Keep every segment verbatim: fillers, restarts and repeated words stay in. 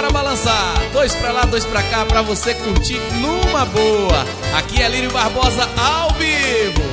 bora balançar. Dois pra lá, dois pra cá, pra você curtir numa boa. Aqui é Lírio Barbosa ao vivo.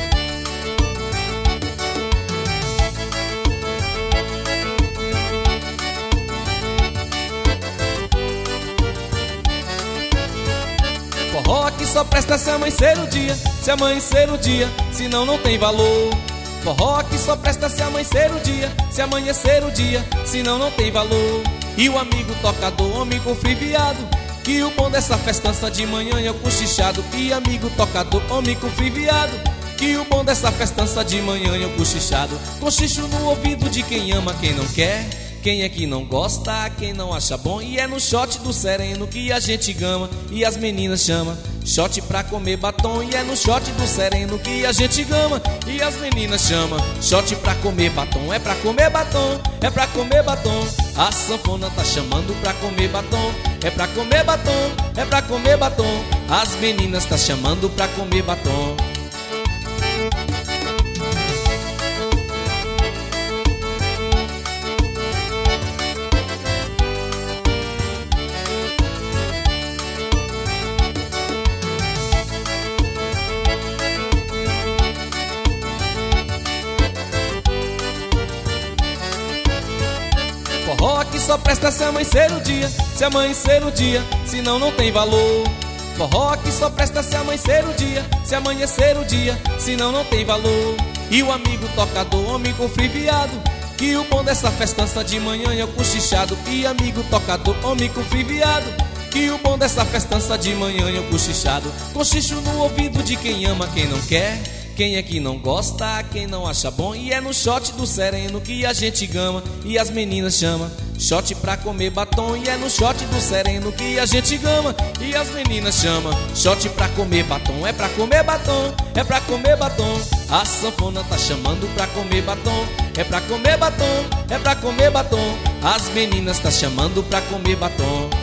Forró que só presta se amanhecer o dia, se amanhecer o dia, senão não tem valor. Forró que só presta se amanhecer o dia, se amanhecer o dia, senão não tem valor. E o amigo tocador, homem com friviado, que o bom dessa festança de manhã é o cochichado. E amigo tocador, homem com friviado, que o bom dessa festança de manhã é o cochichado. Cochicho no ouvido de quem ama, quem não quer. Quem é que não gosta, quem não acha bom. E é no shot do sereno que a gente gama e as meninas chama. Shot pra comer batom. E é no shot do sereno que a gente gama e as meninas chama. Shot pra comer batom. É pra comer batom, é pra comer batom. A sanfona tá chamando pra comer batom. É pra comer batom, é pra comer batom. As meninas tá chamando pra comer batom. Forró que só presta se amanhecer o dia, se amanhecer o dia, senão não tem valor. Forró que só presta se amanhecer o dia, se amanhecer o dia, senão não tem valor. E o amigo tocador, homem com friviado, que o bom dessa festança de manhã é o cochichado. E amigo tocador, homem com friviado, que o bom dessa festança de manhã é o cochichado. Cochicho no ouvido de quem ama, quem não quer. Quem é que não gosta, quem não acha bom. E é no shot do sereno que a gente gama e as meninas chama. Shot pra comer batom. E é no shot do sereno que a gente gama e as meninas chama. Shot pra comer batom. É pra comer batom, é pra comer batom. A sanfona tá chamando pra comer batom. É pra comer batom, é pra comer batom. As meninas tá chamando pra comer batom.